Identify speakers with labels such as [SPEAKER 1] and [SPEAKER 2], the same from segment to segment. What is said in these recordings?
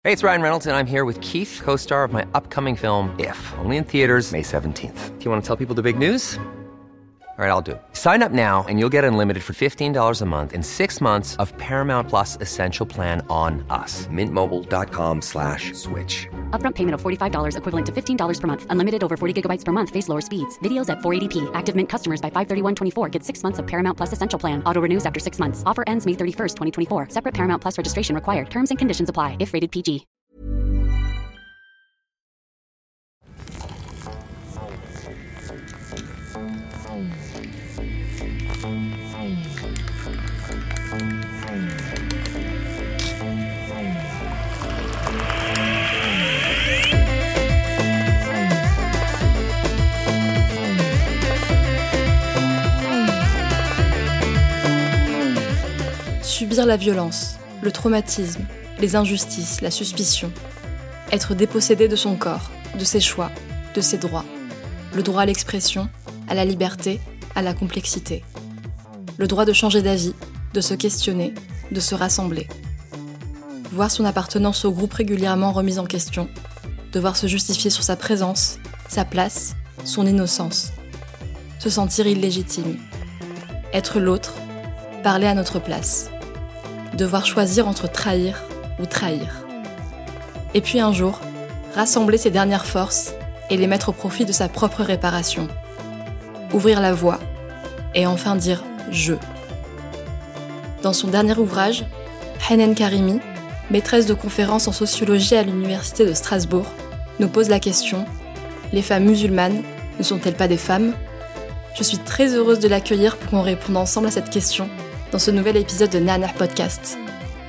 [SPEAKER 1] Hey, it's Ryan Reynolds, and I'm here with Keith, co-star of my upcoming film, If, only in theaters May 17th. Do you want to tell people the big news? All right, I'll do it. Sign up now and you'll get unlimited for $15 a month and 6 months of Paramount Plus Essential Plan on us. MintMobile.com/switch.
[SPEAKER 2] Upfront payment of $45 equivalent to $15 per month. Unlimited over 40 gigabytes per month. Face lower speeds. Videos at 480p. Active Mint customers by 531.24 get 6 months of Paramount Plus Essential Plan. Auto renews after 6 months. Offer ends May 31st, 2024. Separate Paramount Plus registration required. Terms and conditions apply if rated PG.
[SPEAKER 3] Subir la violence, le traumatisme, les injustices, la suspicion. Être dépossédé de son corps, de ses choix, de ses droits. Le droit à l'expression, à la liberté, à la complexité. Le droit de changer d'avis, de se questionner, de se rassembler. Voir son appartenance au groupe régulièrement remise en question. Devoir se justifier sur sa présence, sa place, son innocence. Se sentir illégitime. Être l'autre, parler à notre place. Devoir choisir entre trahir ou trahir. Et puis un jour, rassembler ses dernières forces et les mettre au profit de sa propre réparation. Ouvrir la voie et enfin dire « je ». Dans son dernier ouvrage, Hanan Karimi, maîtresse de conférences en sociologie à l'université de Strasbourg, nous pose la question « Les femmes musulmanes ne sont-elles pas des femmes ?» Je suis très heureuse de l'accueillir pour qu'on réponde ensemble à cette question dans ce nouvel épisode de Nana Podcast.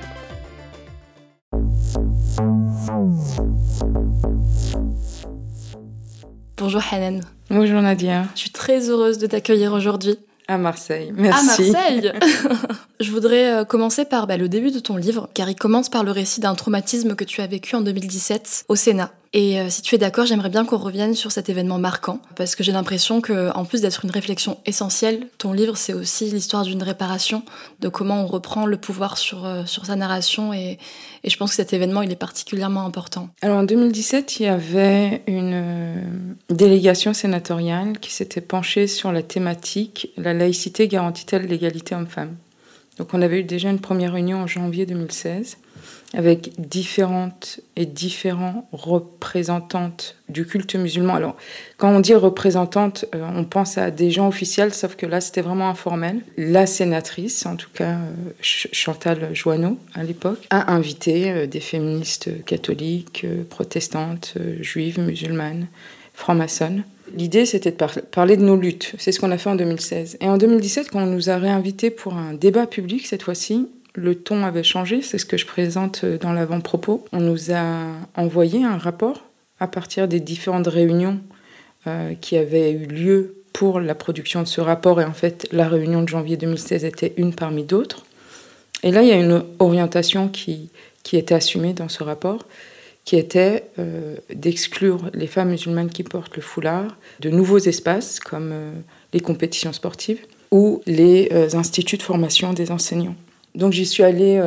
[SPEAKER 3] Bonjour Hanan.
[SPEAKER 4] Bonjour Nadia.
[SPEAKER 3] Je suis très heureuse de t'accueillir aujourd'hui.
[SPEAKER 4] À Marseille, merci.
[SPEAKER 3] À Marseille. Je voudrais commencer par le début de ton livre, car il commence par le récit d'un traumatisme que tu as vécu en 2017 au Sénat. Et si tu es d'accord, j'aimerais bien qu'on revienne sur cet événement marquant, parce que j'ai l'impression que, en plus d'être une réflexion essentielle, ton livre c'est aussi l'histoire d'une réparation, de comment on reprend le pouvoir sur sa narration, et je pense que cet événement il est particulièrement important.
[SPEAKER 4] Alors en 2017, il y avait une délégation sénatoriale qui s'était penchée sur la thématique « La laïcité garantit-elle l'égalité homme-femme ?» Donc on avait eu déjà une première réunion en janvier 2016, avec différentes et différents représentantes du culte musulman. Alors, quand on dit représentantes, on pense à des gens officiels, sauf que là, c'était vraiment informel. La sénatrice, en tout cas Chantal Joanneau, à l'époque, a invité des féministes catholiques, protestantes, juives, musulmanes, francs-maçonnes. L'idée, c'était de parler de nos luttes. C'est ce qu'on a fait en 2016. Et en 2017, quand on nous a réinvités pour un débat public, cette fois-ci, le ton avait changé, c'est ce que je présente dans l'avant-propos. On nous a envoyé un rapport à partir des différentes réunions qui avaient eu lieu pour la production de ce rapport. Et en fait, la réunion de janvier 2016 était une parmi d'autres. Et là, il y a une orientation qui était assumée dans ce rapport, qui était d'exclure les femmes musulmanes qui portent le foulard de nouveaux espaces, comme les compétitions sportives ou les instituts de formation des enseignants. Donc j'y suis allée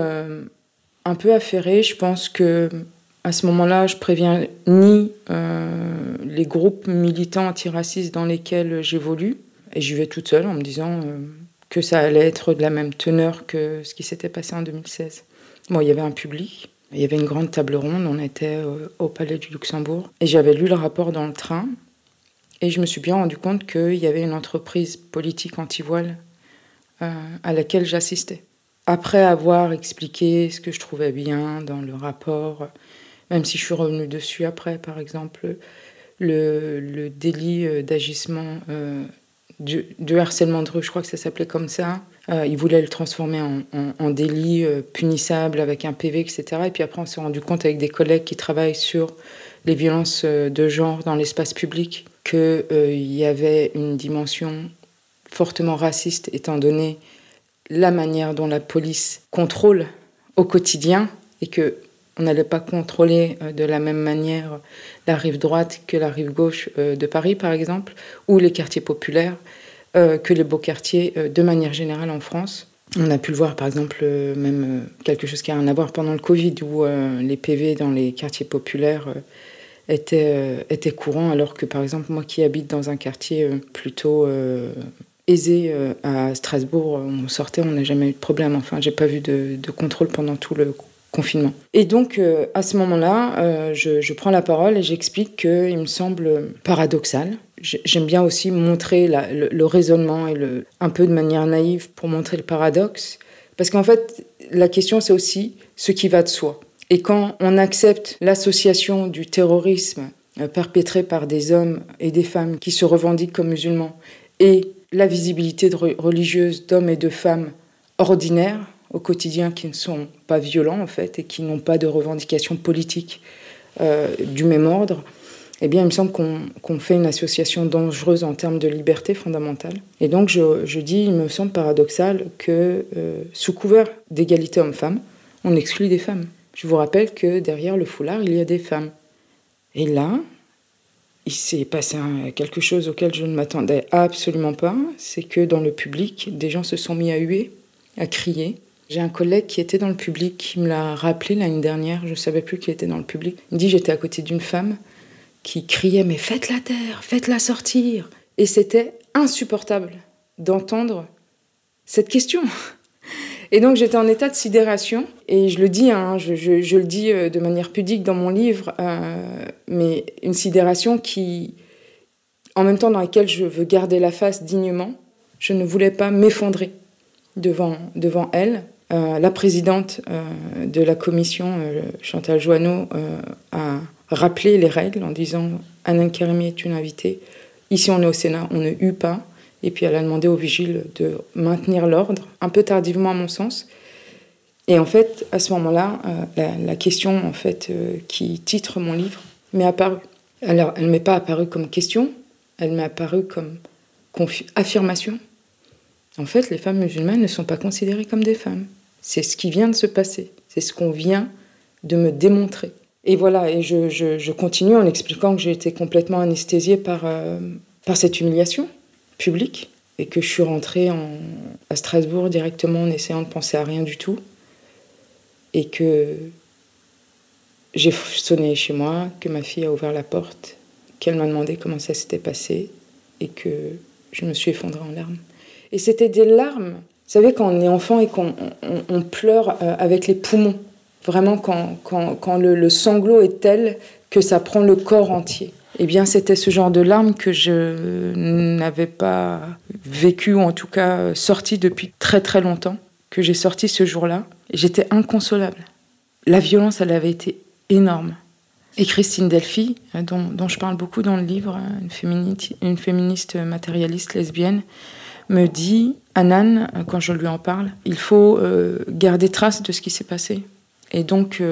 [SPEAKER 4] un peu affairée. Je pense que à ce moment-là, je préviens ni les groupes militants antiracistes dans lesquels j'évolue, et j'y vais toute seule en me disant que ça allait être de la même teneur que ce qui s'était passé en 2016. Bon, il y avait un public, il y avait une grande table ronde, on était au Palais du Luxembourg, et j'avais lu le rapport dans le train, et je me suis bien rendu compte qu'il y avait une entreprise politique anti-voile à laquelle j'assistais. Après avoir expliqué ce que je trouvais bien dans le rapport, même si je suis revenue dessus après, par exemple, le délit d'agissement, de harcèlement de rue, je crois que ça s'appelait comme ça. Ils voulaient le transformer en délit punissable avec un PV, etc. Et puis après, on s'est rendu compte avec des collègues qui travaillent sur les violences de genre dans l'espace public qu'il y avait une dimension fortement raciste, étant donné la manière dont la police contrôle au quotidien, et qu'on n'allait pas contrôler de la même manière la rive droite que la rive gauche de Paris, par exemple, ou les quartiers populaires, que les beaux quartiers de manière générale en France. On a pu le voir, par exemple, même quelque chose qui a rien à voir pendant le Covid, où les PV dans les quartiers populaires étaient courants, alors que, par exemple, moi qui habite dans un quartier plutôt aisé à Strasbourg, on sortait, on n'a jamais eu de problème. Enfin, j'ai pas vu de contrôle pendant tout le confinement. Et donc, à ce moment-là, je prends la parole et j'explique qu'il me semble paradoxal. J'aime bien aussi montrer le raisonnement et un peu de manière naïve pour montrer le paradoxe. Parce qu'en fait, la question, c'est aussi ce qui va de soi. Et quand on accepte l'association du terrorisme perpétré par des hommes et des femmes qui se revendiquent comme musulmans et la visibilité religieuse d'hommes et de femmes ordinaires au quotidien qui ne sont pas violents en fait et qui n'ont pas de revendications politiques du même ordre, eh bien il me semble qu'on fait une association dangereuse en termes de liberté fondamentale. Et donc je dis, il me semble paradoxal que sous couvert d'égalité homme-femme, on exclut des femmes. Je vous rappelle que derrière le foulard, il y a des femmes. Et là, il s'est passé quelque chose auquel je ne m'attendais absolument pas, c'est que dans le public, des gens se sont mis à huer, à crier. J'ai un collègue qui était dans le public, qui me l'a rappelé l'année dernière, je ne savais plus qu'il était dans le public. Il me dit, j'étais à côté d'une femme qui criait « mais faites-la taire, faites-la sortir !» Et c'était insupportable d'entendre cette question. Et donc j'étais en état de sidération, et je le dis, je le dis de manière pudique dans mon livre, mais une sidération qui, en même temps dans laquelle je veux garder la face dignement, je ne voulais pas m'effondrer devant elle. La présidente de la commission, Chantal Joanneau, a rappelé les règles en disant « Hanan Karimi est une invitée, ici on est au Sénat, on ne hue pas ». Et puis elle a demandé aux vigiles de maintenir l'ordre, un peu tardivement à mon sens. Et en fait, à ce moment-là, la question en fait, qui titre mon livre m'est apparue. Alors, elle ne m'est pas apparue comme question, elle m'est apparue comme affirmation. En fait, les femmes musulmanes ne sont pas considérées comme des femmes. C'est ce qui vient de se passer, c'est ce qu'on vient de me démontrer. Et voilà, et je continue en expliquant que j'ai été complètement anesthésiée par cette humiliation public et que je suis rentrée à Strasbourg directement en essayant de penser à rien du tout et que j'ai sonné chez moi, que ma fille a ouvert la porte, qu'elle m'a demandé comment ça s'était passé et que je me suis effondrée en larmes. Et c'était des larmes, vous savez, quand on est enfant et qu'on pleure avec les poumons, vraiment quand le sanglot est tel que ça prend le corps entier. Eh bien, c'était ce genre de larmes que je n'avais pas vécu, ou en tout cas sorti depuis très très longtemps, que j'ai sorti ce jour-là. Et j'étais inconsolable. La violence, elle avait été énorme. Et Christine Delphi, dont je parle beaucoup dans le livre, une féministe matérialiste lesbienne, me dit, Hanan, quand je lui en parle, il faut garder trace de ce qui s'est passé. Et donc,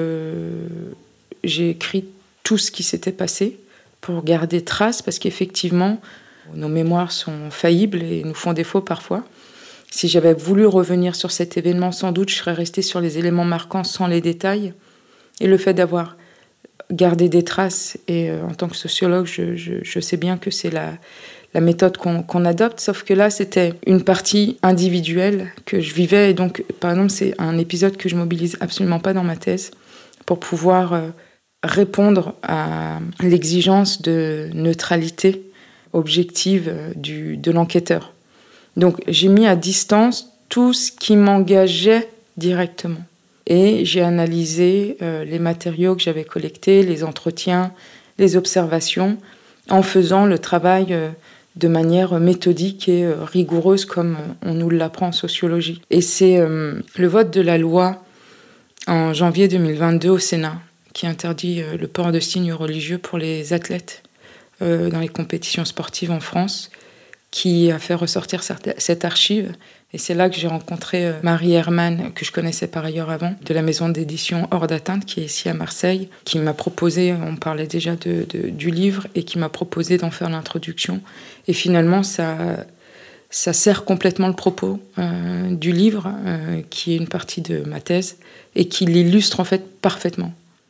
[SPEAKER 4] j'ai écrit tout ce qui s'était passé, pour garder trace, parce qu'effectivement, nos mémoires sont faillibles et nous font défaut parfois. Si j'avais voulu revenir sur cet événement, sans doute, je serais restée sur les éléments marquants sans les détails. Et le fait d'avoir gardé des traces, et en tant que sociologue, je sais bien que c'est la méthode qu'on adopte, sauf que là, c'était une partie individuelle que je vivais. Et donc, par exemple, c'est un épisode que je mobilise absolument pas dans ma thèse pour pouvoir répondre à l'exigence de neutralité objective de l'enquêteur. Donc j'ai mis à distance tout ce qui m'engageait directement. Et j'ai analysé les matériaux que j'avais collectés, les entretiens, les observations, en faisant le travail de manière méthodique et rigoureuse comme on nous l'apprend en sociologie. Et c'est le vote de la loi en janvier 2022 au Sénat qui interdit le port de signes religieux pour les athlètes dans les compétitions sportives en France, qui a fait ressortir cette archive. Et c'est là que j'ai rencontré Marie Herman, que je connaissais par ailleurs avant, de la maison d'édition Hors d'Atteinte, qui est ici à Marseille, qui m'a proposé, on parlait déjà du livre, et qui m'a proposé d'en faire l'introduction. Et finalement, ça sert complètement le propos du livre, qui est une partie de ma thèse, et qui l'illustre en fait parfaitement.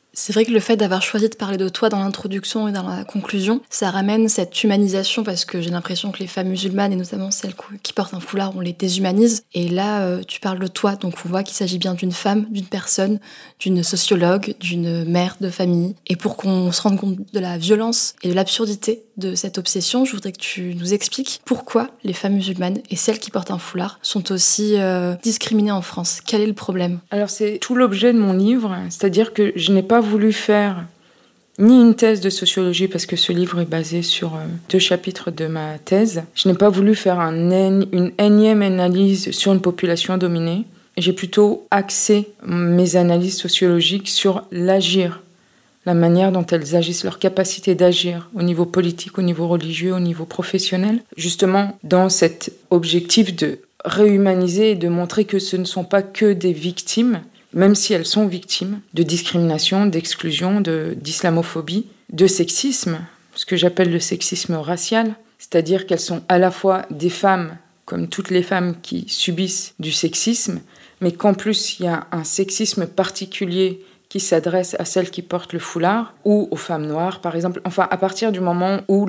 [SPEAKER 3] C'est vrai que le fait d'avoir choisi de parler de toi dans l'introduction et dans la conclusion, ça ramène cette humanisation parce que j'ai l'impression que les femmes musulmanes, et notamment celles qui portent un foulard, on les déshumanise. Et là, tu parles de toi, donc on voit qu'il s'agit bien d'une femme, d'une personne, d'une sociologue, d'une mère de famille. Et pour qu'on se rende compte de la violence et de l'absurdité de cette obsession, je voudrais que tu nous expliques pourquoi les femmes musulmanes et celles qui portent un foulard sont aussi discriminées en France. Quel est le problème ?
[SPEAKER 4] Alors c'est tout l'objet de mon livre, c'est-à-dire que je n'ai pas voulu faire ni une thèse de sociologie, parce que ce livre est basé sur 2 chapitres de ma thèse. Je n'ai pas voulu faire une énième analyse sur une population dominée. J'ai plutôt axé mes analyses sociologiques sur l'agir, la manière dont elles agissent, leur capacité d'agir au niveau politique, au niveau religieux, au niveau professionnel, justement dans cet objectif de réhumaniser et de montrer que ce ne sont pas que des victimes, même si elles sont victimes de discrimination, d'exclusion, d'islamophobie, de sexisme, ce que j'appelle le sexisme racial, c'est-à-dire qu'elles sont à la fois des femmes, comme toutes les femmes qui subissent du sexisme, mais qu'en plus il y a un sexisme particulier qui s'adresse à celles qui portent le foulard, ou aux femmes noires, par exemple. Enfin, à partir du moment où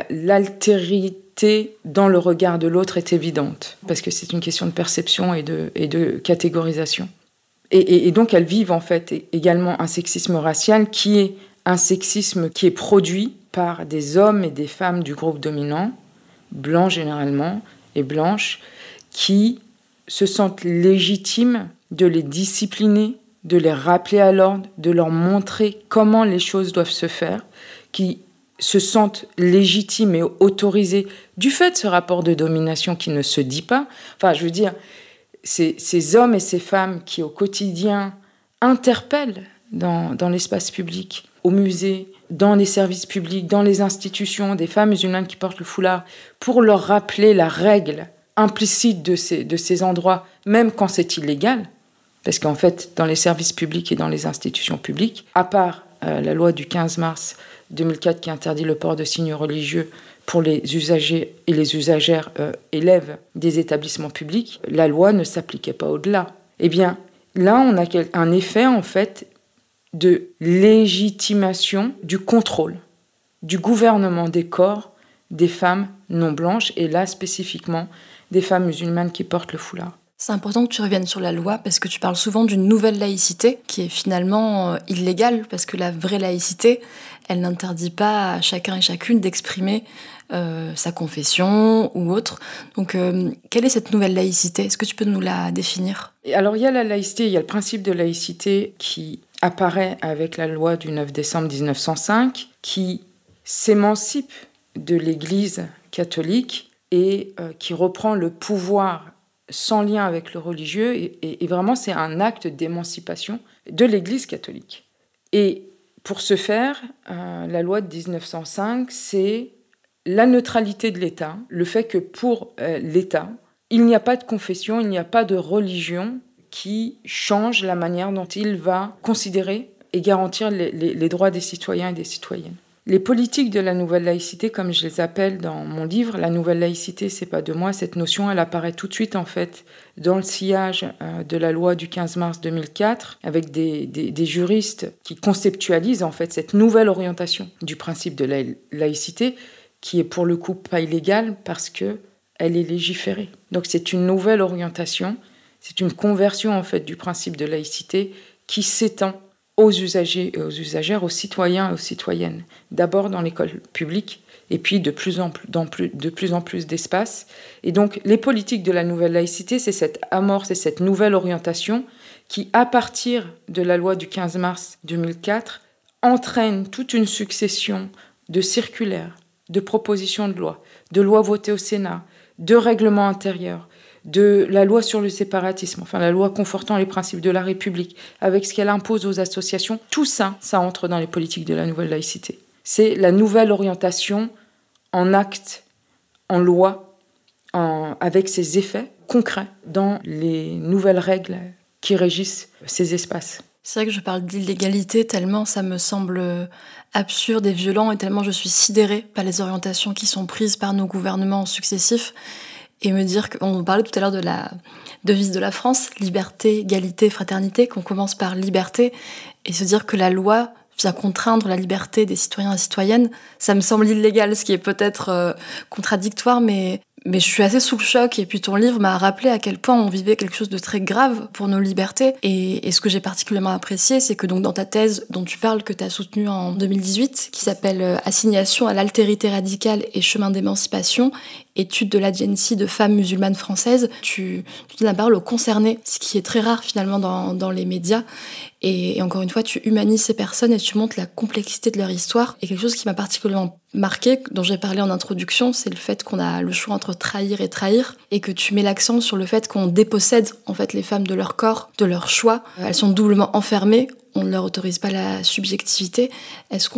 [SPEAKER 4] l'altérité dans le regard de l'autre est évidente, parce que c'est une question de perception et de catégorisation. Et donc elles vivent en fait également un sexisme racial qui est un sexisme qui est produit par des hommes et des femmes du groupe dominant, blancs généralement, et blanches, qui se sentent légitimes de les discipliner, de les rappeler à l'ordre, de leur montrer comment les choses doivent se faire, qui se sentent légitimes et autorisés du fait de ce rapport de domination qui ne se dit pas. Enfin, je veux dire, ces hommes et ces femmes qui, au quotidien, interpellent dans l'espace public, au musée, dans les services publics, dans les institutions, des femmes musulmanes qui portent le foulard, pour leur rappeler la règle implicite de ces endroits, même quand c'est illégal, parce qu'en fait, dans les services publics et dans les institutions publiques, à part la loi du 15 mars 2004 qui interdit le port de signes religieux pour les usagers et les usagères élèves des établissements publics, la loi ne s'appliquait pas au-delà. Eh bien, là, on a un effet, en fait, de légitimation du contrôle, du gouvernement des corps des femmes non blanches, et là, spécifiquement, des femmes musulmanes qui portent le foulard.
[SPEAKER 3] C'est important que tu reviennes sur la loi parce que tu parles souvent d'une nouvelle laïcité qui est finalement illégale parce que la vraie laïcité, elle n'interdit pas à chacun et chacune d'exprimer sa confession ou autre. Donc, quelle est cette nouvelle laïcité ? Est-ce que tu peux nous la définir ?
[SPEAKER 4] Alors, il y a la laïcité, il y a le principe de laïcité qui apparaît avec la loi du 9 décembre 1905 qui s'émancipe de l'Église catholique et qui reprend le pouvoir sans lien avec le religieux, et vraiment c'est un acte d'émancipation de l'Église catholique. Et pour ce faire, la loi de 1905, c'est la neutralité de l'État, le fait que pour l'État, il n'y a pas de confession, il n'y a pas de religion qui change la manière dont il va considérer et garantir les droits des citoyens et des citoyennes. Les politiques de la nouvelle laïcité, comme je les appelle dans mon livre, la nouvelle laïcité, c'est pas de moi, cette notion, elle apparaît tout de suite, en fait, dans le sillage de la loi du 15 mars 2004, avec des juristes qui conceptualisent, en fait, cette nouvelle orientation du principe de la laïcité, qui est pour le coup pas illégale parce que elle est légiférée. Donc c'est une nouvelle orientation, c'est une conversion, en fait, du principe de laïcité qui s'étend aux usagers et aux usagères, aux citoyens et aux citoyennes. D'abord dans l'école publique, et puis de plus en plus d'espace. Et donc, les politiques de la nouvelle laïcité, c'est cette amorce, c'est cette nouvelle orientation qui, à partir de la loi du 15 mars 2004, entraîne toute une succession de circulaires, de propositions de lois votées au Sénat, de règlements intérieurs, de la loi sur le séparatisme, enfin la loi confortant les principes de la République, avec ce qu'elle impose aux associations, tout ça, ça entre dans les politiques de la nouvelle laïcité. C'est la nouvelle orientation en acte, en loi, avec ses effets concrets dans les nouvelles règles qui régissent ces espaces.
[SPEAKER 3] C'est vrai que je parle d'illégalité tellement ça me semble absurde et violent et tellement je suis sidérée par les orientations qui sont prises par nos gouvernements successifs. Et me dire qu'on parlait tout à l'heure de la devise de la France, liberté, égalité, fraternité, qu'on commence par liberté Et se dire que la loi vient contraindre la liberté des citoyens et citoyennes, ça me semble illégal, ce qui est peut-être contradictoire, mais je suis assez sous le choc. Et puis ton livre m'a rappelé à quel point on vivait quelque chose de très grave pour nos libertés. Et ce que j'ai particulièrement apprécié, c'est que donc dans ta thèse dont tu parles, que tu as soutenue en 2018, qui s'appelle « Assignation à l'altérité radicale et chemin d'émancipation », étude de l'agency de femmes musulmanes françaises, tu donnes la parole aux concernés, ce qui est très rare finalement dans les médias. Et encore une fois, tu humanises ces personnes et tu montres la complexité de leur histoire. Et quelque chose qui m'a particulièrement marqué, dont j'ai parlé en introduction, c'est le fait qu'on a le choix entre trahir et trahir, et que tu mets l'accent sur le fait qu'on dépossède en fait les femmes de leur corps, de leur choix. Elles sont doublement enfermées. On ne leur autorise pas la subjectivité. Est-ce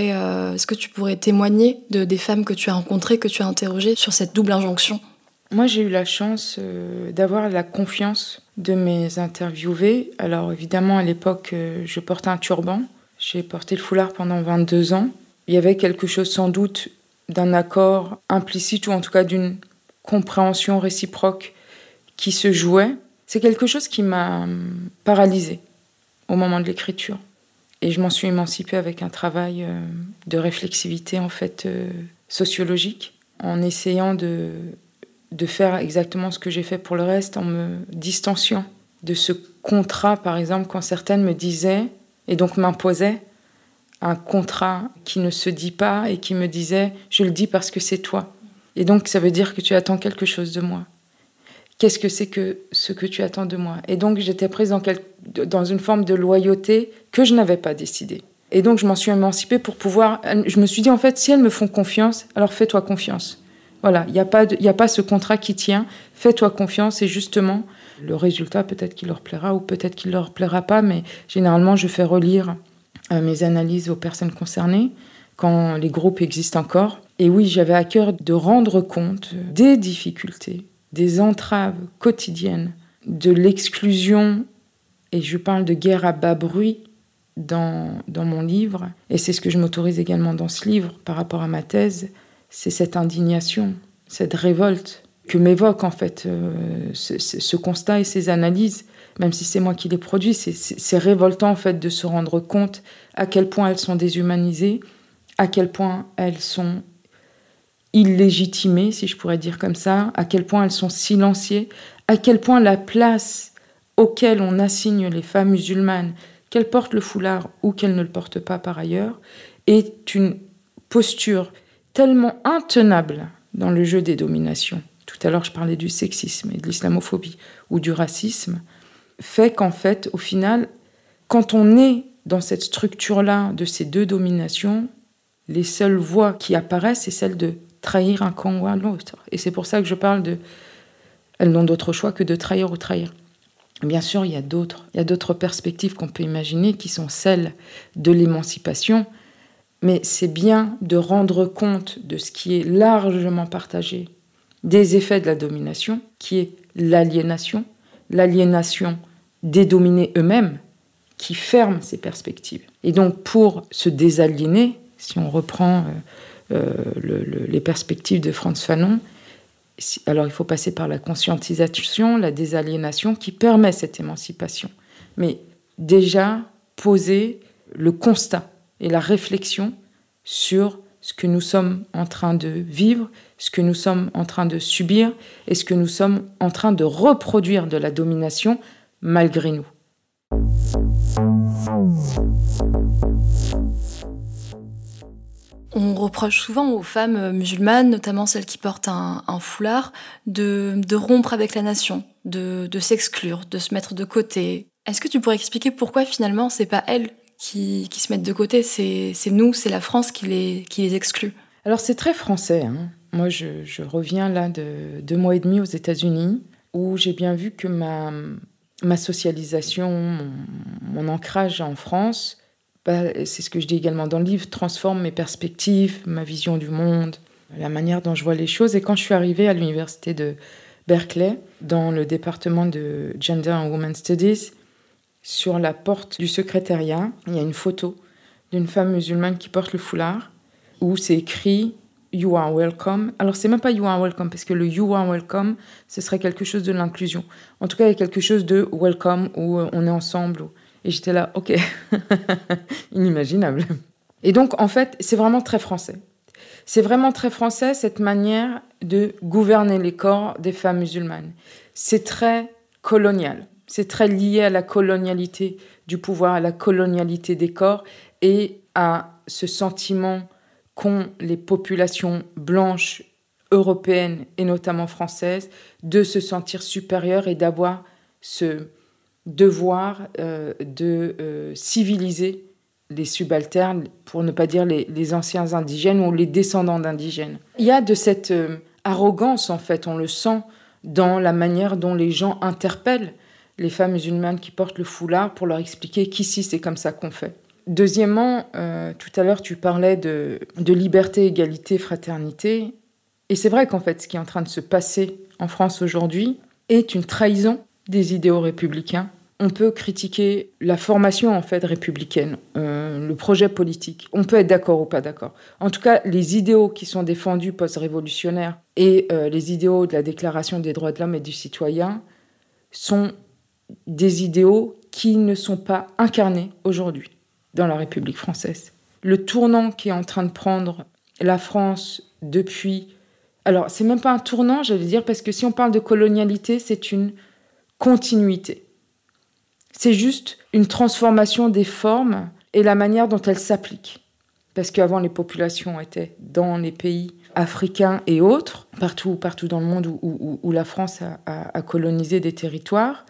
[SPEAKER 3] que tu pourrais témoigner des femmes que tu as rencontrées, que tu as interrogées sur cette double injonction ?
[SPEAKER 4] Moi, j'ai eu la chance d'avoir la confiance de mes interviewés. Alors évidemment, à l'époque, je portais un turban. J'ai porté le foulard pendant 22 ans. Il y avait quelque chose sans doute d'un accord implicite ou en tout cas d'une compréhension réciproque qui se jouait. C'est quelque chose qui m'a paralysée au moment de l'écriture. Et je m'en suis émancipée avec un travail de réflexivité en fait sociologique, en essayant de faire exactement ce que j'ai fait pour le reste, en me distanciant de ce contrat, par exemple, quand certaines me disaient, et donc m'imposaient, un contrat qui ne se dit pas et qui me disait « je le dis parce que c'est toi ». Et donc, ça veut dire que tu attends quelque chose de moi. Qu'est-ce que c'est que ce que tu attends de moi ? Et donc, j'étais prise dans une forme de loyauté que je n'avais pas décidée. Et donc, je m'en suis émancipée pour pouvoir... Je me suis dit, en fait, si elles me font confiance, alors fais-toi confiance. Voilà, il n'y a pas ce contrat qui tient. Fais-toi confiance et justement, le résultat, peut-être qu'il leur plaira ou peut-être qu'il leur plaira pas, mais généralement, je fais relire mes analyses aux personnes concernées quand les groupes existent encore. Et oui, j'avais à cœur de rendre compte des difficultés, des entraves quotidiennes, de l'exclusion, et je parle de guerre à bas bruit dans mon livre, et c'est ce que je m'autorise également dans ce livre par rapport à ma thèse, c'est cette indignation, cette révolte que m'évoque en fait ce constat et ces analyses, même si c'est moi qui les produis, c'est révoltant en fait de se rendre compte à quel point elles sont déshumanisées, à quel point elles sont illégitimées, si je pourrais dire comme ça, à quel point elles sont silenciées, à quel point la place auquel on assigne les femmes musulmanes, qu'elles portent le foulard ou qu'elles ne le portent pas par ailleurs, est une posture tellement intenable dans le jeu des dominations. Tout à l'heure, je parlais du sexisme et de l'islamophobie ou du racisme, fait qu'en fait, au final, quand on est dans cette structure-là de ces deux dominations, les seules voies qui apparaissent, c'est celle de trahir un camp ou l'autre. Et c'est pour ça que je parle de... Elles n'ont d'autre choix que de trahir ou trahir. Bien sûr, il y a d'autres perspectives qu'on peut imaginer qui sont celles de l'émancipation, mais c'est bien de rendre compte de ce qui est largement partagé, des effets de la domination, qui est l'aliénation des dominés eux-mêmes, qui ferment ces perspectives. Et donc, pour se désaliéner, si on reprend les perspectives de Frantz Fanon, alors il faut passer par la conscientisation, la désaliénation, qui permet cette émancipation. Mais déjà, poser le constat et la réflexion sur ce que nous sommes en train de vivre, ce que nous sommes en train de subir et ce que nous sommes en train de reproduire de la domination malgré nous.
[SPEAKER 3] On reproche souvent aux femmes musulmanes, notamment celles qui portent un foulard, de rompre avec la nation, de s'exclure, de se mettre de côté. Est-ce que tu pourrais expliquer pourquoi finalement c'est pas elles qui se mettent de côté, c'est nous, c'est la France qui les exclut?
[SPEAKER 4] Alors c'est très français, hein. Moi je reviens là de 2 mois et demi aux États-Unis, où j'ai bien vu que ma socialisation, mon ancrage en France, c'est ce que je dis également dans le livre, transforme mes perspectives, ma vision du monde, la manière dont je vois les choses. Et quand je suis arrivée à l'université de Berkeley, dans le département de Gender and Women Studies, sur la porte du secrétariat, il y a une photo d'une femme musulmane qui porte le foulard, où c'est écrit « You are welcome ». Alors, c'est même pas « You are welcome », parce que le « You are welcome », ce serait quelque chose de l'inclusion. En tout cas, il y a quelque chose de « welcome », où on est ensemble. Et j'étais là, ok, inimaginable. Et donc, en fait, c'est vraiment très français. C'est vraiment très français, cette manière de gouverner les corps des femmes musulmanes. C'est très colonial. C'est très lié à la colonialité du pouvoir, à la colonialité des corps et à ce sentiment qu'ont les populations blanches européennes et notamment françaises de se sentir supérieures et d'avoir ce devoir de civiliser les subalternes, pour ne pas dire les anciens indigènes ou les descendants d'indigènes. Il y a de cette arrogance, en fait, on le sent dans la manière dont les gens interpellent les femmes musulmanes qui portent le foulard pour leur expliquer qu'ici, c'est comme ça qu'on fait. Deuxièmement, tout à l'heure, tu parlais de liberté, égalité, fraternité. Et c'est vrai qu'en fait, ce qui est en train de se passer en France aujourd'hui est une trahison des idéaux républicains. On peut critiquer la formation en fait républicaine, le projet politique. On peut être d'accord ou pas d'accord. En tout cas, les idéaux qui sont défendus post-révolutionnaires et les idéaux de la Déclaration des droits de l'homme et du citoyen sont des idéaux qui ne sont pas incarnés aujourd'hui dans la République française. Le tournant qui est en train de prendre la France depuis... Alors, c'est même pas un tournant, j'allais dire, parce que si on parle de colonialité, c'est une continuité. C'est juste une transformation des formes et la manière dont elles s'appliquent. Parce qu'avant, les populations étaient dans les pays africains et autres, partout dans le monde où la France a colonisé des territoires.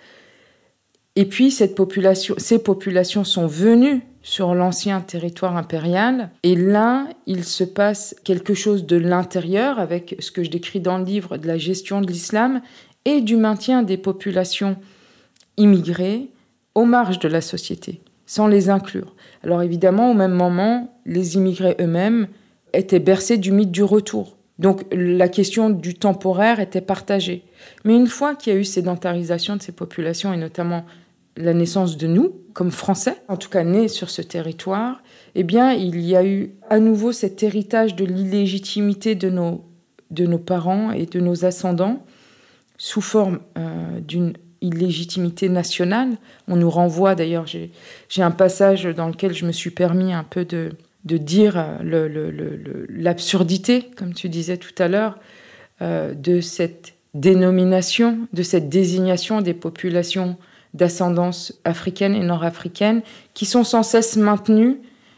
[SPEAKER 4] Et puis, ces populations sont venues sur l'ancien territoire impérial. Et là, il se passe quelque chose de l'intérieur, avec ce que je décris dans le livre, de la gestion de l'islam et du maintien des populations immigrées aux marges de la société, sans les inclure. Alors évidemment, au même moment, les immigrés eux-mêmes étaient bercés du mythe du retour. Donc la question du temporaire était partagée. Mais une fois qu'il y a eu sédentarisation de ces populations, et notamment la naissance de nous, comme Français, en tout cas nés sur ce territoire, eh bien, il y a eu à nouveau cet héritage de l'illégitimité de nos parents et de nos ascendants, sous forme d'une illégitimité nationale. On nous renvoie, d'ailleurs, j'ai un passage dans lequel je me suis permis un peu de dire l'absurdité, comme tu disais tout à l'heure, de cette dénomination, de cette désignation des populations d'ascendance africaine et nord-africaine qui sont sans cesse maintenues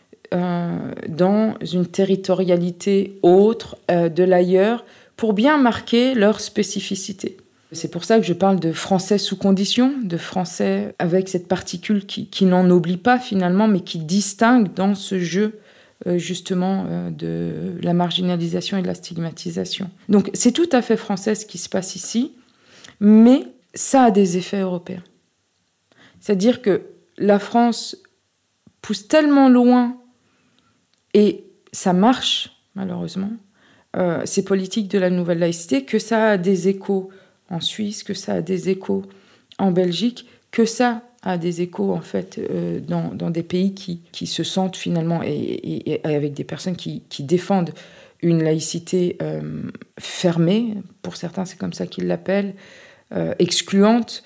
[SPEAKER 4] dans une territorialité autre de l'ailleurs pour bien marquer leur spécificité. C'est pour ça que je parle de français sous condition, de français avec cette particule qui n'en oublie pas finalement, mais qui distingue dans ce jeu justement de la marginalisation et de la stigmatisation. Donc c'est tout à fait français ce qui se passe ici, mais ça a des effets européens. C'est-à-dire que la France pousse tellement loin, et ça marche malheureusement, ces politiques de la nouvelle laïcité, que ça a des échos en Suisse, que ça a des échos en Belgique, que ça a des échos en fait dans des pays qui se sentent finalement, et avec des personnes qui défendent une laïcité fermée, pour certains c'est comme ça qu'ils l'appellent, excluante.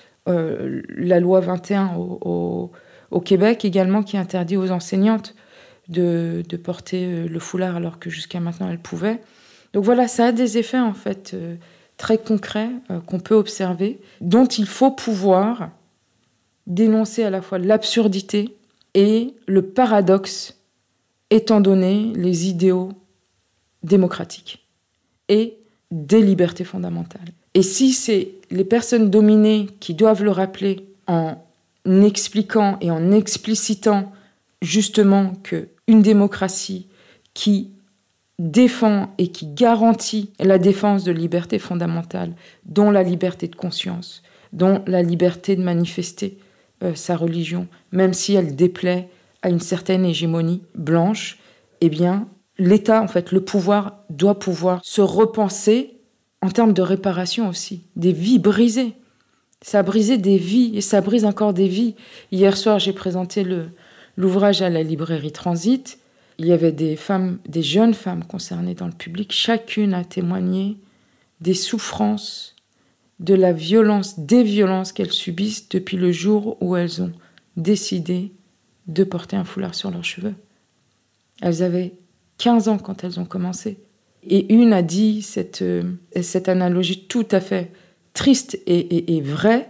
[SPEAKER 4] La loi 21 au Québec également qui interdit aux enseignantes de porter le foulard alors que jusqu'à maintenant elles pouvaient. Donc voilà, ça a des effets en fait très concrets qu'on peut observer, dont il faut pouvoir dénoncer à la fois l'absurdité et le paradoxe, étant donné les idéaux démocratiques et des libertés fondamentales. Et si c'est les personnes dominées qui doivent le rappeler en expliquant et en explicitant justement qu'une démocratie qui défend et qui garantit la défense de libertés fondamentales, dont la liberté de conscience, dont la liberté de manifester sa religion, même si elle déplaît à une certaine hégémonie blanche, eh bien, l'État, en fait, le pouvoir, doit pouvoir se repenser en termes de réparation aussi, des vies brisées. Ça a brisé des vies et ça brise encore des vies. Hier soir, j'ai présenté l'ouvrage à la librairie Transit. Il y avait des jeunes femmes concernées dans le public. Chacune a témoigné des souffrances, de la violence, des violences qu'elles subissent depuis le jour où elles ont décidé de porter un foulard sur leurs cheveux. Elles avaient 15 ans quand elles ont commencé. Et une a dit cette analogie tout à fait triste et vraie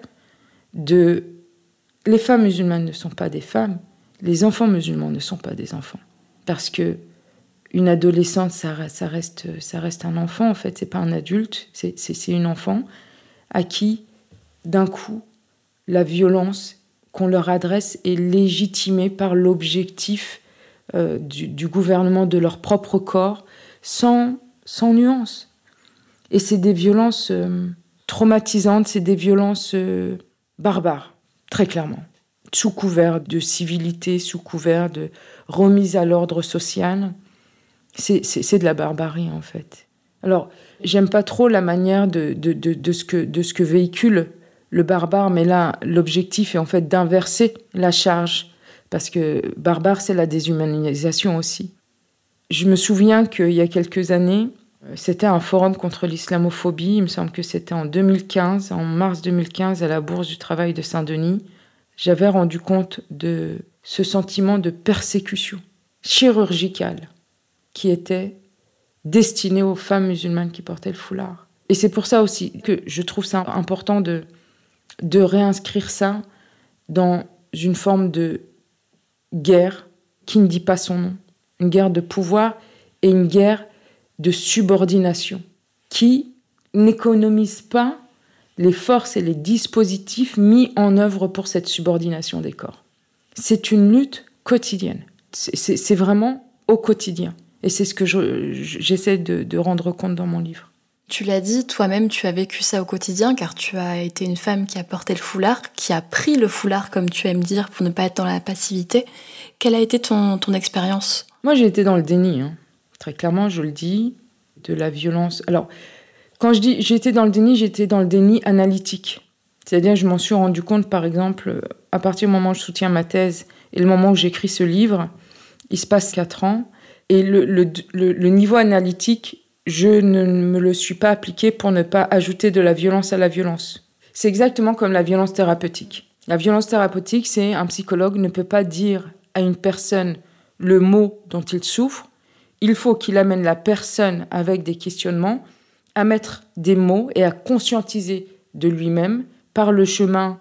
[SPEAKER 4] de « les femmes musulmanes ne sont pas des femmes, les enfants musulmans ne sont pas des enfants ». Parce que une adolescente, ça reste un enfant, en fait, c'est pas un adulte, c'est une enfant à qui, d'un coup, la violence qu'on leur adresse est légitimée par l'objectif du gouvernement de leur propre corps, sans nuance. Et c'est des violences traumatisantes, c'est des violences barbares, très clairement. Sous couvert de civilité, sous couvert de remise à l'ordre social. C'est de la barbarie, en fait. Alors, j'aime pas trop la manière de ce que véhicule le barbare, mais là, l'objectif est en fait d'inverser la charge, parce que barbare, c'est la déshumanisation aussi. Je me souviens qu'il y a quelques années, c'était un forum contre l'islamophobie, il me semble que c'était en 2015, en mars 2015, à la Bourse du Travail de Saint-Denis. J'avais rendu compte de ce sentiment de persécution chirurgicale qui était destiné aux femmes musulmanes qui portaient le foulard. Et c'est pour ça aussi que je trouve ça important de réinscrire ça dans une forme de guerre qui ne dit pas son nom. Une guerre de pouvoir et une guerre de subordination qui n'économise pas les forces et les dispositifs mis en œuvre pour cette subordination des corps. C'est une lutte quotidienne. C'est vraiment au quotidien. Et c'est ce que j'essaie de rendre compte dans mon livre.
[SPEAKER 3] Tu l'as dit, toi-même, tu as vécu ça au quotidien, car tu as été une femme qui a porté le foulard, qui a pris le foulard, comme tu aimes dire, pour ne pas être dans la passivité. Quelle a été ton expérience ?
[SPEAKER 4] Moi, j'ai été dans le déni. Très clairement, je le dis, de la violence. Alors, quand je dis j'étais dans le déni analytique. C'est-à-dire, je m'en suis rendu compte, par exemple, à partir du moment où je soutiens ma thèse et le moment où j'écris ce livre, il se passe 4 ans. Et le niveau analytique, je ne me le suis pas appliqué pour ne pas ajouter de la violence à la violence. C'est exactement comme la violence thérapeutique. La violence thérapeutique, c'est un psychologue ne peut pas dire à une personne le mot dont il souffre. Il faut qu'il amène la personne avec des questionnements à mettre des mots et à conscientiser de lui-même par le chemin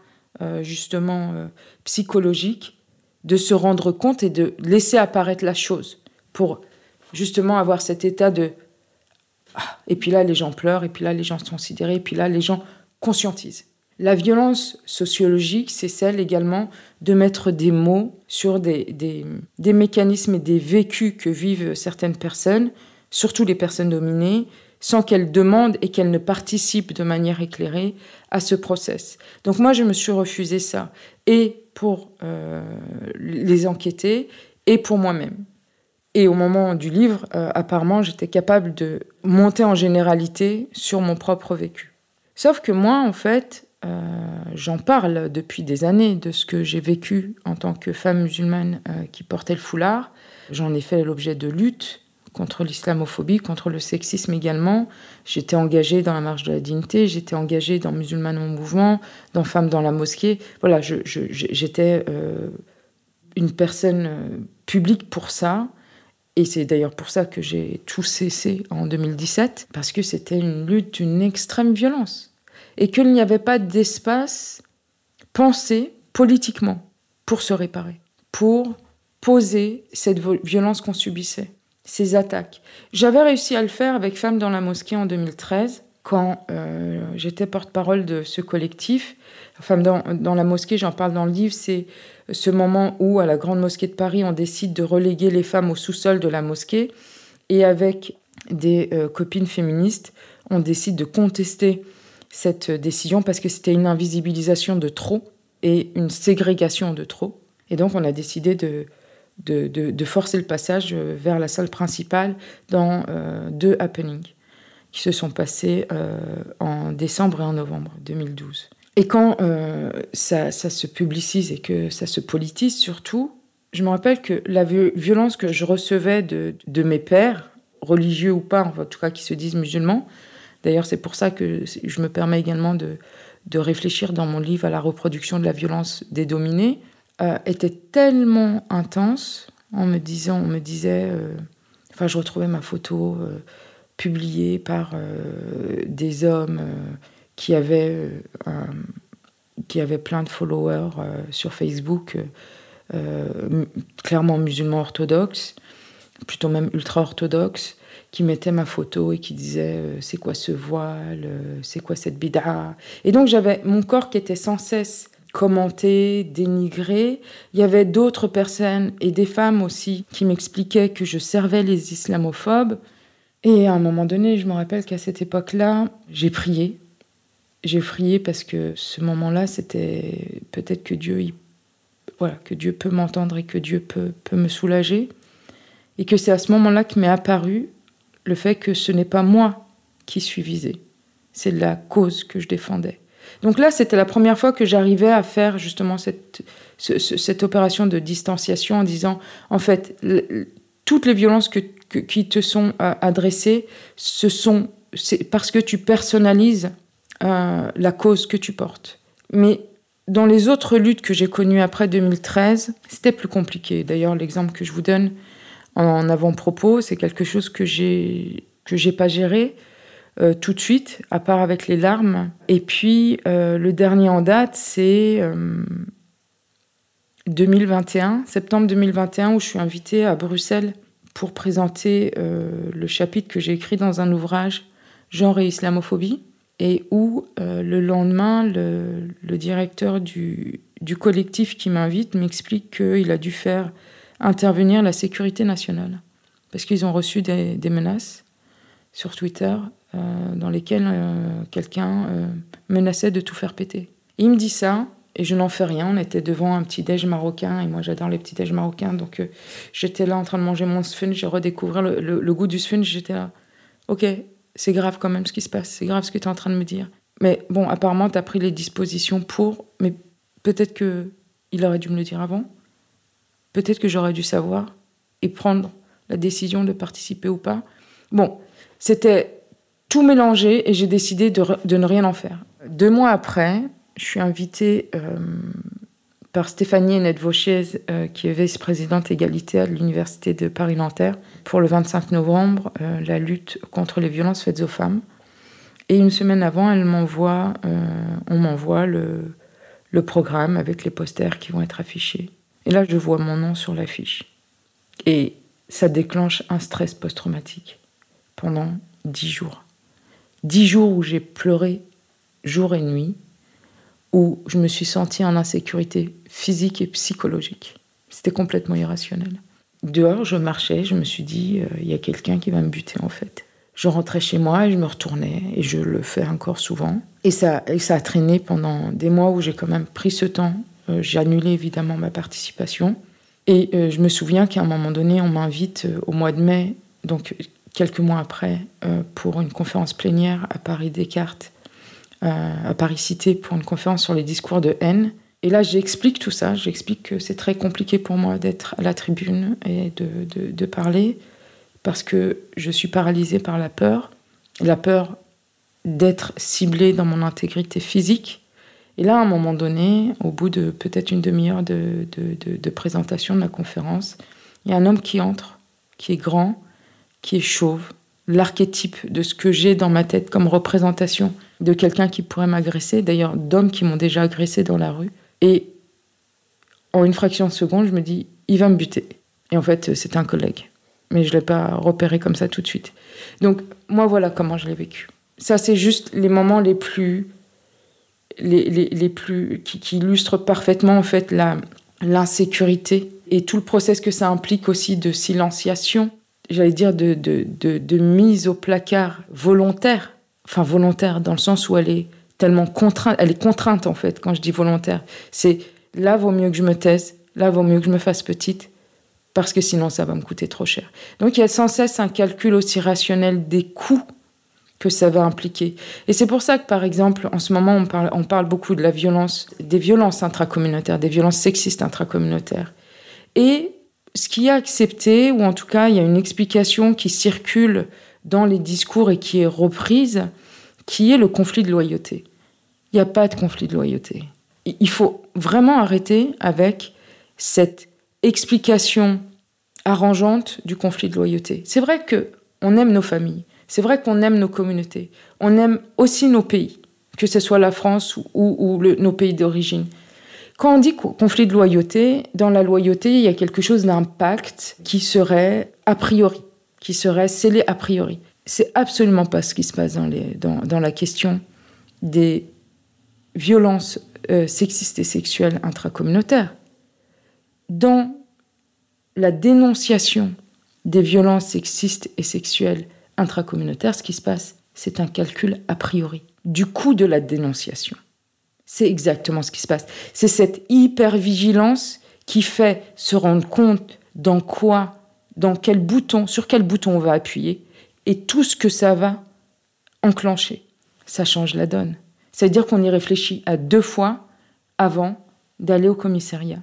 [SPEAKER 4] psychologique, de se rendre compte et de laisser apparaître la chose pour justement avoir cet état de et puis là les gens pleurent, et puis là les gens sont sidérés, et puis là les gens conscientisent. La violence sociologique, c'est celle également de mettre des mots sur des mécanismes et des vécus que vivent certaines personnes, surtout les personnes dominées, sans qu'elles demandent et qu'elles ne participent de manière éclairée à ce process. Donc moi, je me suis refusé ça, et pour les enquêter, et pour moi-même. Et au moment du livre, apparemment, j'étais capable de monter en généralité sur mon propre vécu. Sauf que moi, en fait, j'en parle depuis des années de ce que j'ai vécu en tant que femme musulmane qui portait le foulard. J'en ai fait l'objet de luttes contre l'islamophobie, contre le sexisme également. J'étais engagée dans la marche de la dignité, j'étais engagée dans Musulmanes en mouvement, dans Femmes dans la mosquée. Voilà, j'étais une personne publique pour ça. Et c'est d'ailleurs pour ça que j'ai tout cessé en 2017, parce que c'était une lutte d'une extrême violence. Et qu'il n'y avait pas d'espace pensé politiquement pour se réparer, pour poser cette violence qu'on subissait, ces attaques. J'avais réussi à le faire avec Femmes dans la mosquée en 2013, quand j'étais porte-parole de ce collectif. Femmes dans la mosquée, j'en parle dans le livre, c'est ce moment où, à la Grande Mosquée de Paris, on décide de reléguer les femmes au sous-sol de la mosquée. Et avec des copines féministes, on décide de contester cette décision parce que c'était une invisibilisation de trop et une ségrégation de trop. Et donc, on a décidé de forcer le passage vers la salle principale dans 2 happenings qui se sont passés en décembre et en novembre 2012. Et quand ça se publicise et que ça se politise surtout, je me rappelle que la violence que je recevais de mes pères, religieux ou pas, en tout cas qui se disent musulmans, d'ailleurs c'est pour ça que je me permets également de réfléchir dans mon livre à la reproduction de la violence des dominés, était tellement intense. Je retrouvais ma photo publiée par des hommes qui avaient plein de followers sur Facebook, clairement musulmans orthodoxes, plutôt même ultra-orthodoxes, qui mettaient ma photo et qui disaient c'est quoi ce voile, c'est quoi cette bid'a. Et donc j'avais mon corps qui était sans cesse commenté, dénigré. Il y avait d'autres personnes et des femmes aussi qui m'expliquaient que je servais les islamophobes. Et à un moment donné, je me rappelle qu'à cette époque-là, j'ai prié. J'ai prié parce que ce moment-là, c'était peut-être que Dieu peut m'entendre et que Dieu peut me soulager. Et que c'est à ce moment-là que m'est apparu le fait que ce n'est pas moi qui suis visée. C'est la cause que je défendais. Donc là, c'était la première fois que j'arrivais à faire justement cette opération de distanciation en disant, en fait, toutes les violences qui te sont adressées, c'est parce que tu personnalises la cause que tu portes. Mais dans les autres luttes que j'ai connues après 2013, c'était plus compliqué. D'ailleurs, l'exemple que je vous donne en avant-propos, c'est quelque chose que j'ai pas géré tout de suite, à part avec les larmes. Et puis, le dernier en date, c'est 2021, septembre 2021, où je suis invitée à Bruxelles pour présenter le chapitre que j'ai écrit dans un ouvrage « Genre et islamophobie », et où le lendemain, le directeur du collectif qui m'invite m'explique qu'il a dû faire intervenir la sécurité nationale, parce qu'ils ont reçu des menaces sur Twitter dans lesquelles quelqu'un menaçait de tout faire péter. Et il me dit ça, et je n'en fais rien. On était devant un petit-déj marocain, et moi j'adore les petits-déj marocains, donc j'étais là en train de manger mon sfunge, j'ai redécouvert le goût du sfunge, j'étais là, ok, c'est grave quand même ce qui se passe, c'est grave ce que tu es en train de me dire. Mais bon, apparemment, tu as pris les dispositions pour, mais peut-être qu'il aurait dû me le dire avant, peut-être que j'aurais dû savoir et prendre la décision de participer ou pas. Bon, c'était tout mélangé et j'ai décidé de ne rien en faire. 2 mois après, je suis invitée par Stéphanie Hennette-Vauchiez, qui est vice-présidente égalité à l'Université de Paris-Nanterre, pour le 25 novembre, la lutte contre les violences faites aux femmes. Et une semaine avant, on m'envoie le programme avec les posters qui vont être affichés. Et là, je vois mon nom sur l'affiche. Et ça déclenche un stress post-traumatique pendant 10 jours. 10 jours où j'ai pleuré jour et nuit, où je me suis sentie en insécurité physique et psychologique. C'était complètement irrationnel. Dehors, je marchais, je me suis dit, il y a quelqu'un qui va me buter en fait. Je rentrais chez moi et je me retournais, et je le fais encore souvent. Et ça a traîné pendant des mois où j'ai quand même pris ce temps. J'ai annulé évidemment ma participation. Et je me souviens qu'à un moment donné, on m'invite au mois de mai, donc quelques mois après, pour une conférence plénière à Paris-Descartes, à Paris-Cité, pour une conférence sur les discours de haine. Et là, j'explique tout ça. J'explique que c'est très compliqué pour moi d'être à la tribune et de parler, parce que je suis paralysée par la peur d'être ciblée dans mon intégrité physique. Et là, à un moment donné, au bout de peut-être une demi-heure de présentation de la conférence, il y a un homme qui entre, qui est grand, qui est chauve, l'archétype de ce que j'ai dans ma tête comme représentation de quelqu'un qui pourrait m'agresser, d'ailleurs d'hommes qui m'ont déjà agressé dans la rue. Et en une fraction de seconde, je me dis, il va me buter. Et en fait, c'était un collègue. Mais je ne l'ai pas repéré comme ça tout de suite. Donc, moi, voilà comment je l'ai vécu. Ça, c'est juste les moments les plus qui illustrent parfaitement, en fait, l'insécurité et tout le process que ça implique aussi de silenciation, j'allais dire de mise au placard volontaire. Enfin, volontaire dans le sens où elle est tellement contrainte. Elle est contrainte, en fait, quand je dis volontaire. C'est là, vaut mieux que je me taise, là, vaut mieux que je me fasse petite, parce que sinon, ça va me coûter trop cher. Donc, il y a sans cesse un calcul aussi rationnel des coûts que ça va impliquer. Et c'est pour ça que, par exemple, en ce moment, on parle beaucoup de la violence, des violences intracommunautaires, des violences sexistes intracommunautaires. Et ce qui est accepté, ou en tout cas, il y a une explication qui circule dans les discours et qui est reprise, qui est le conflit de loyauté. Il n'y a pas de conflit de loyauté. Il faut vraiment arrêter avec cette explication arrangeante du conflit de loyauté. C'est vrai qu'on aime nos familles, c'est vrai qu'on aime nos communautés, on aime aussi nos pays, que ce soit la France ou nos pays d'origine. Quand on dit conflit de loyauté, dans la loyauté, il y a quelque chose d'un pacte qui serait a priori, qui serait scellé a priori. C'est absolument pas ce qui se passe dans la question des violences sexistes et sexuelles intracommunautaires. Dans la dénonciation des violences sexistes et sexuelles intracommunautaires, ce qui se passe, c'est un calcul a priori du coût de la dénonciation. C'est exactement ce qui se passe. C'est cette hypervigilance qui fait se rendre compte sur quel bouton on va appuyer et tout ce que ça va enclencher. Ça change la donne. Ça veut dire qu'on y réfléchit à 2 fois avant d'aller au commissariat.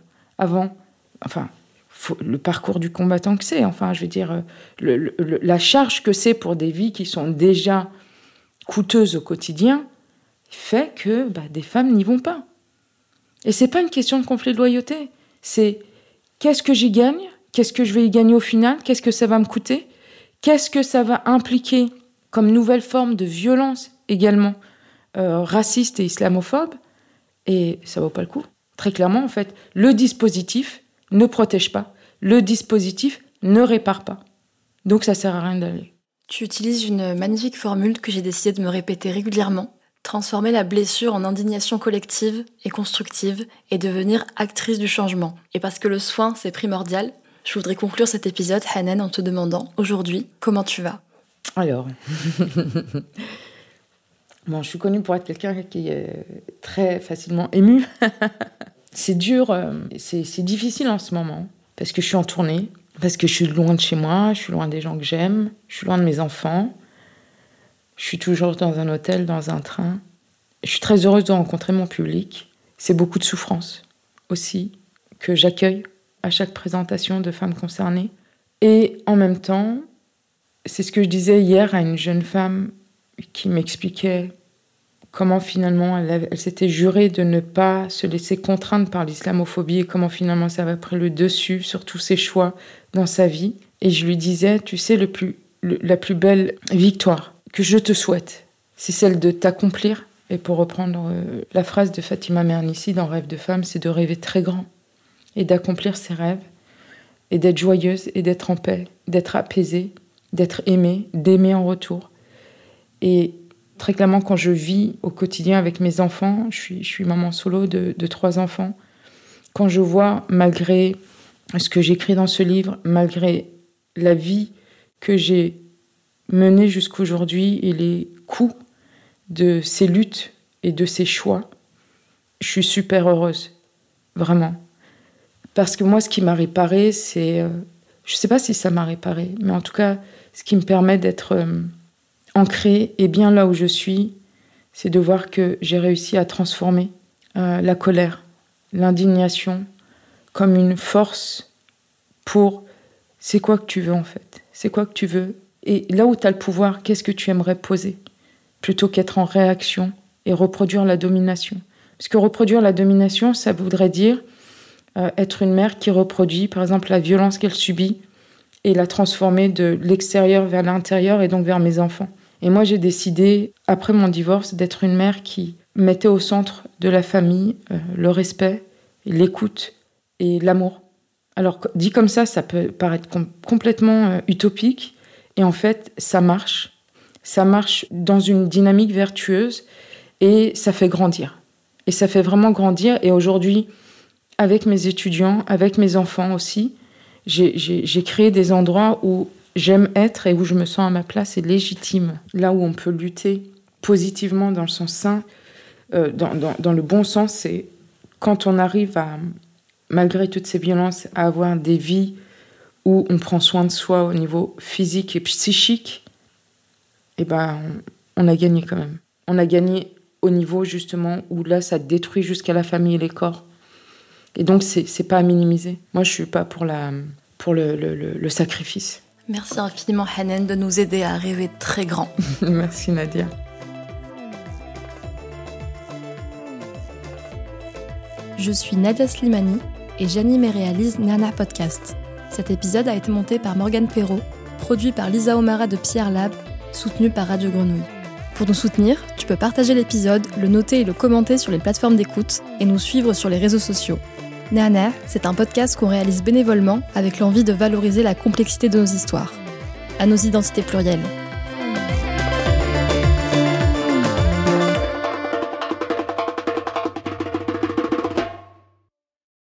[SPEAKER 4] Le parcours du combattant que c'est, la charge que c'est pour des vies qui sont déjà coûteuses au quotidien, fait que des femmes n'y vont pas. Et c'est pas une question de conflit de loyauté. C'est qu'est-ce que j'y gagne ? Qu'est-ce que je vais y gagner au final ? Qu'est-ce que ça va me coûter ? Qu'est-ce que ça va impliquer comme nouvelle forme de violence également raciste et islamophobe ? Et ça vaut pas le coup. Très clairement, en fait, le dispositif ne protège pas. Le dispositif ne répare pas. Donc ça sert à rien d'aller.
[SPEAKER 3] Tu utilises une magnifique formule que j'ai décidé de me répéter régulièrement. Transformer la blessure en indignation collective et constructive et devenir actrice du changement. Et parce que le soin, c'est primordial, je voudrais conclure cet épisode, Hanan, en te demandant, aujourd'hui, comment tu vas ?
[SPEAKER 4] Alors, je suis connue pour être quelqu'un qui est très facilement ému. C'est dur, c'est difficile en ce moment, parce que je suis en tournée, parce que je suis loin de chez moi, je suis loin des gens que j'aime, je suis loin de mes enfants. Je suis toujours dans un hôtel, dans un train. Je suis très heureuse de rencontrer mon public. C'est beaucoup de souffrance aussi que j'accueille à chaque présentation de femmes concernées. Et en même temps, c'est ce que je disais hier à une jeune femme qui m'expliquait comment finalement elle s'était jurée de ne pas se laisser contraindre par l'islamophobie et comment finalement ça avait pris le dessus sur tous ses choix dans sa vie. Et je lui disais, tu sais, la plus belle victoire que je te souhaite, c'est celle de t'accomplir. Et pour reprendre la phrase de Fatima Mernissi dans Rêve de femme, c'est de rêver très grand et d'accomplir ses rêves et d'être joyeuse et d'être en paix, d'être apaisée, d'être aimée, d'aimer en retour. Et très clairement, quand je vis au quotidien avec mes enfants, je suis maman solo de 3 enfants, quand je vois, malgré ce que j'écris dans ce livre, malgré la vie que j'ai menée jusqu'aujourd'hui et les coups de ces luttes et de ces choix, je suis super heureuse, vraiment. Parce que moi, ce qui m'a réparée, c'est... je ne sais pas si ça m'a réparée, mais en tout cas, ce qui me permet d'être ancrée et bien là où je suis, c'est de voir que j'ai réussi à transformer la colère, l'indignation, comme une force pour... C'est quoi que tu veux, en fait ? C'est quoi que tu veux ? Et là où tu as le pouvoir, qu'est-ce que tu aimerais poser ? Plutôt qu'être en réaction et reproduire la domination. Parce que reproduire la domination, ça voudrait dire être une mère qui reproduit, par exemple, la violence qu'elle subit et la transformer de l'extérieur vers l'intérieur et donc vers mes enfants. Et moi, j'ai décidé, après mon divorce, d'être une mère qui mettait au centre de la famille le respect, l'écoute et l'amour. Alors, dit comme ça peut paraître complètement utopique. Et en fait, ça marche. Ça marche dans une dynamique vertueuse et ça fait grandir. Et ça fait vraiment grandir. Et aujourd'hui, avec mes étudiants, avec mes enfants aussi, j'ai créé des endroits où j'aime être et où je me sens à ma place et légitime. Là où on peut lutter positivement dans le sens sain, dans le bon sens, c'est quand on arrive à, malgré toutes ces violences, à avoir des vies où on prend soin de soi au niveau physique et psychique, eh ben, on a gagné quand même. On a gagné au niveau, justement, où là, ça détruit jusqu'à la famille et les corps. Et donc, c'est pas à minimiser. Moi, je suis pas pour le sacrifice.
[SPEAKER 3] Merci infiniment, Hanan, de nous aider à rêver très grand.
[SPEAKER 4] Merci, Nadia.
[SPEAKER 3] Je suis Nadia Slimani. et j'anime et réalise Nana Podcast. Cet épisode a été monté par Morgane Perrault, produit par Lisa O'Mara de Pierre Lab, soutenu par Radio Grenouille. Pour nous soutenir, tu peux partager l'épisode, le noter et le commenter sur les plateformes d'écoute et nous suivre sur les réseaux sociaux. Nana, c'est un podcast qu'on réalise bénévolement avec l'envie de valoriser la complexité de nos histoires, à nos identités plurielles.